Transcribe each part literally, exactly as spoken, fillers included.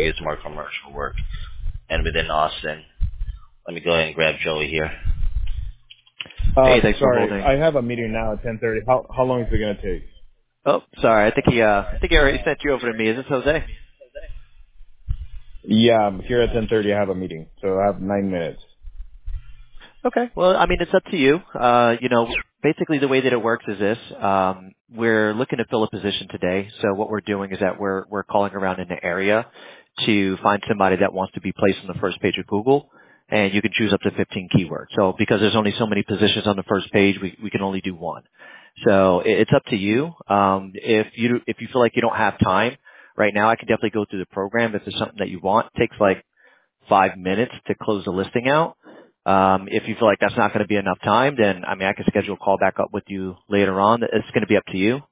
it's more commercial work. And within Austin, let me go ahead and grab Joey here. Uh, Hey, thanks for sorry, holding. I have a meeting now at ten thirty. How how long is it gonna take? Oh, sorry. I think he, uh, I think he already sent you over to me. Is this Jose? Yeah, I'm here at ten thirty. I have a meeting, so I have nine minutes. Okay. Well, I mean, it's up to you. Uh, you know, basically the way that it works is this. Um, we're looking to fill a position today. So what we're doing is that we're, we're calling around in the area to find somebody that wants to be placed on the first page of Google. And you can choose up to fifteen keywords. So because there's only so many positions on the first page, we, we can only do one. So it, it's up to you. Um, if you, if you feel like you don't have time right now, I can definitely go through the program. If there's something that you want, it takes like five minutes to close the listing out. Um, if you feel like that's not going to be enough time, then I mean I can schedule a call back up with you later on. It's going to be up to you.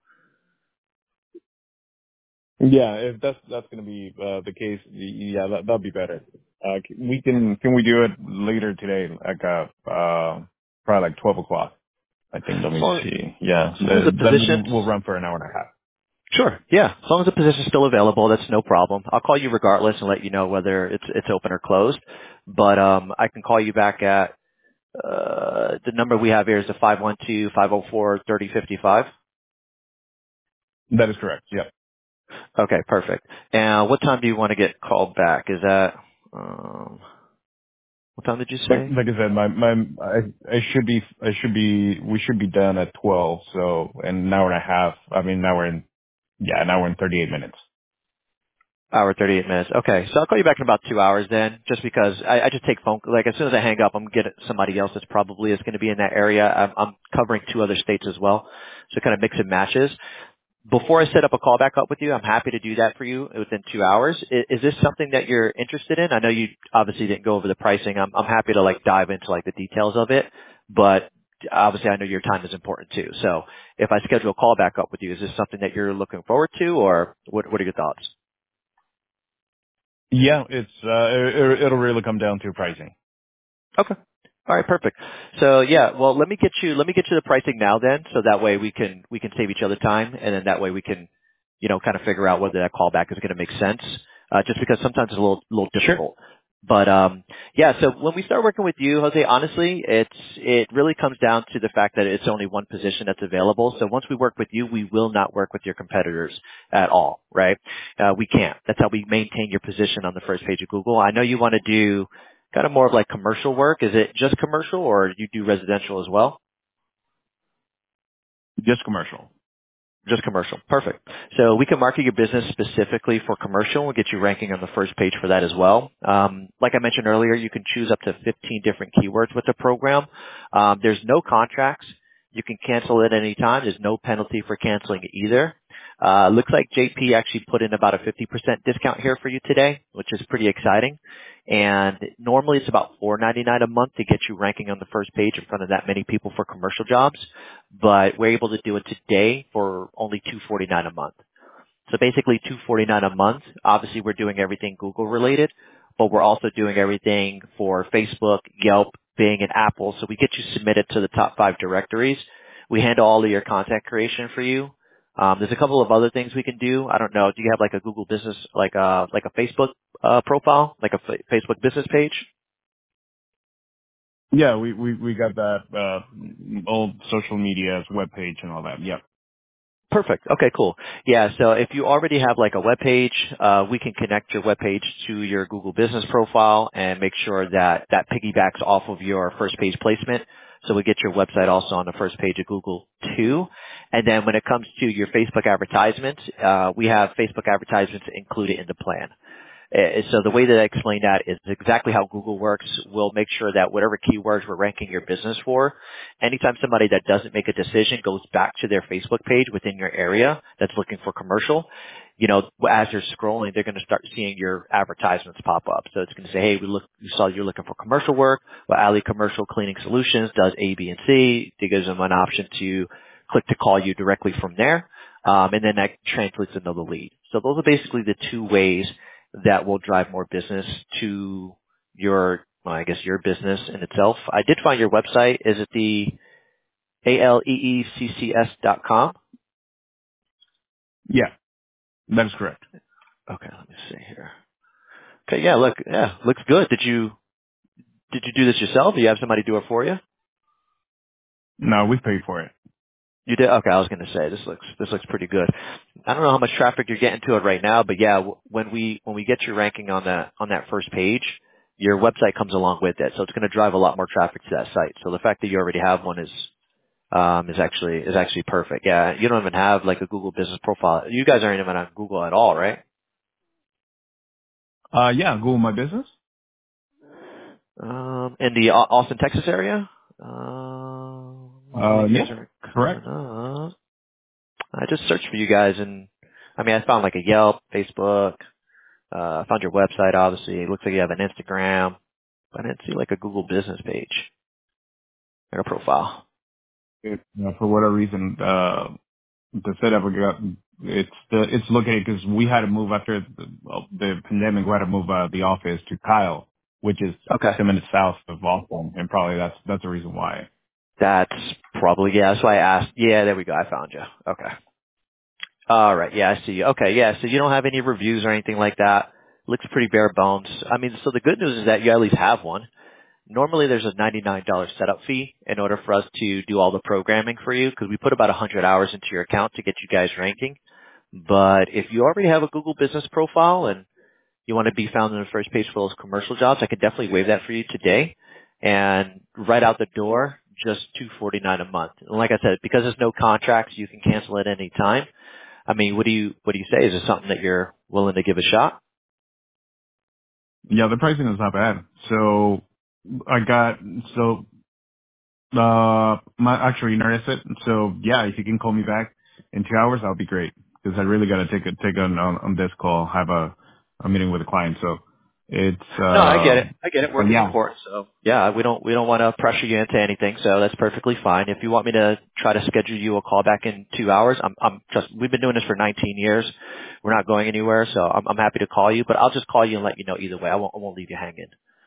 Yeah, if that's that's gonna be uh, the case, yeah, that that'd be better. Uh, we can can we do it later today, like uh, uh probably like twelve o'clock. I think. Let As me long, see. Yeah, as long as the the, position, then we'll run for an hour and a half. sure, yeah. As long as the position's still available, that's no problem. I'll call you regardless and let you know whether it's it's open or closed. But um, I can call you back at uh, the number we have here is the five one two, five oh four, three oh five five. That is correct. Yeah. Okay, perfect. And what time do you want to get called back? Is that um, what time did you Like say? like I said, my my I I should be I should be we should be done at twelve. So an hour and a half. I mean, now we're in yeah, now we're in thirty eight minutes. Hour, thirty-eight minutes. Okay, so I'll call you back in about two hours then, just because I, I just take phone, like as soon as I hang up, I'm getting somebody else that's probably is going to be in that area. I'm, I'm covering two other states as well, so kind of mix and matches. Before I set up a call back up with you, I'm happy to do that for you within two hours. Is, is this something that you're interested in? I know you obviously didn't go over the pricing. I'm, I'm happy to like dive into like the details of it, but obviously I know your time is important too. So if I schedule a call back up with you, is this something that you're looking forward to, or what, what are your thoughts? Yeah, it's uh it, it'll really come down to pricing. Okay. All right, perfect. So yeah, well, let me get you let me get you the pricing now then, so that way we can we can save each other time, and then that way we can, you know, kind of figure out whether that callback is going to make sense. Uh, just because sometimes it's a little little Sure. difficult. But um, yeah, so when we start working with you, Jose, honestly, it's it really comes down to the fact that it's only one position that's available. So once we work with you, we will not work with your competitors at all, right? Uh, we can't. That's how we maintain your position on the first page of Google. I know you want to do kind of more of like commercial work. Is it just commercial or do you do residential as well? Just commercial. Just commercial. Perfect. So we can market your business specifically for commercial and get you ranking on the first page for that as well. Um, like I mentioned earlier, you can choose up to fifteen different keywords with the program. Um, there's no contracts. You can cancel at any time. There's no penalty for canceling it either. Uh, looks like J P actually put in about a fifty percent discount here for you today, which is pretty exciting. And normally it's about four ninety-nine a month to get you ranking on the first page in front of that many people for commercial jobs, but we're able to do it today for only two forty-nine a month. So basically two forty-nine a month. Obviously we're doing everything Google related, but we're also doing everything for Facebook, Yelp, Bing, and Apple. So we get you submitted to the top five directories. We handle all of your content creation for you. Um, there's a couple of other things we can do. I don't know. Do you have like a Google business, like a, like a Facebook, uh, profile, like a fa- Facebook business page? Yeah, we we we got that uh old social media's webpage and all that. Yep. Perfect. Okay, cool. Yeah, so if you already have like a web page, uh, we can connect your web page to your Google business profile and make sure that that piggybacks off of your first page placement. So we get your website also on the first page of Google too. And then when it comes to your Facebook advertisements, uh, we have Facebook advertisements included in the plan. Uh, So the way that I explain that is exactly how Google works. We'll make sure that whatever keywords we're ranking your business for, anytime somebody that doesn't make a decision goes back to their Facebook page within your area that's looking for commercial, you know, as they're scrolling, they're going to start seeing your advertisements pop up. So it's going to say, hey, we look, we saw you're looking for commercial work. Well, Alley Commercial Cleaning Solutions does A, B, and C. It gives them an option to click to call you directly from there. Um, and then that translates into the lead. So those are basically the two ways that will drive more business to your, well, I guess your business in itself. I did find your website. Is it the A L E E C C S dot com? Yeah, that is correct. Okay, let me see here. Okay, yeah, look, yeah, looks good. Did you did you do this yourself? Or you have somebody do it for you? No, we paid for it. You did. Okay, I was going to say this looks this looks pretty good. I don't know how much traffic you're getting to it right now, but yeah, w- when we when we get your ranking on that on that first page, your website comes along with it, so it's going to drive a lot more traffic to that site. So the fact that you already have one is um, is actually is actually perfect. Yeah, you don't even have like a Google business profile. You guys aren't even on Google at all, right? Uh, yeah, Google My Business. Um, in the Au- Austin, Texas area. Um, looks Uh, like you yeah, guys are correct. coming up. I just searched for you guys, and I mean, I found like a Yelp, Facebook. Uh, I found your website. Obviously, it looks like you have an Instagram, but I didn't see like a Google business page or a profile. It, you know, for whatever reason, uh, the setup we got, it's the, it's located because we had to move after the, well, the pandemic. We had to move uh, the office to Kyle, which is Okay, ten minutes south of Austin, and probably that's that's the reason why. that's probably yeah. That's why I asked. Yeah, there we go. I found you. Okay. All right. Yeah, I see you. Okay. Yeah. So you don't have any reviews or anything like that. Looks pretty bare bones. I mean, so the good news is that you at least have one. Normally there's a ninety-nine dollars setup fee in order for us to do all the programming for you because we put about one hundred hours into your account to get you guys ranking. But if you already have a Google business profile and you want to be found in the first page for those commercial jobs, I could definitely waive that for you today. And right out the door, just two hundred forty-nine dollars a month. And like I said, because there's no contracts, you can cancel at any time. I mean, what do you what do you say? Is it something that you're willing to give a shot? Yeah, the pricing is not bad. So I got so uh my actually interested. So yeah, if you can call me back in two hours, that'll be great because I really got to take a take on, on on this call, have a a meeting with a client. So it's No, I get uh, it. I get it. but Work is yeah, important. So yeah, we don't we don't want to pressure you into anything. So that's perfectly fine. If you want me to try to schedule you a call back in two hours, I'm I'm just we've been doing this for nineteen years. We're not going anywhere, so I'm I'm happy to call you. But I'll just call you and let you know either way. I won't I won't leave you hanging.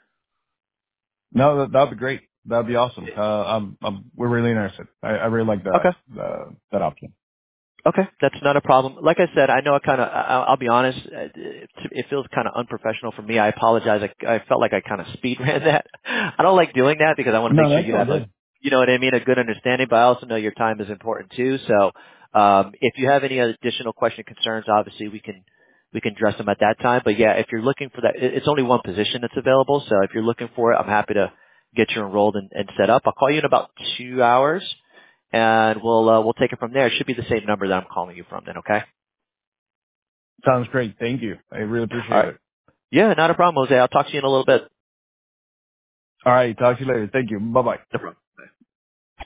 no, that that'd be great. That'd be awesome. Uh, I'm, I'm we're really interested. I, I really like Okay. that uh, that option. Okay, that's not a problem. Like I said, I know I kind of, I'll be honest, uh, it, it feels kind of unprofessional for me. I apologize. I, I felt like I kind of speed ran that. I don't like doing that because I want to No, make sure that's you all have a, good. you know what I mean, a good understanding, but I also know your time is important too. So, um, if you have any additional question concerns, obviously we can, we can address them at that time. But yeah, if you're looking for that, it- it's only one position that's available. So if you're looking for it, I'm happy to get you enrolled and, and set up. I'll call you in about two hours and we'll uh, we'll take it from there. It should be the same number that I'm calling you from then, okay? Sounds great. Thank you. I really All appreciate right. it. Yeah, not a problem, Jose. I'll talk to you in a little bit. All right, talk to you later. Thank you. Bye bye. No problem.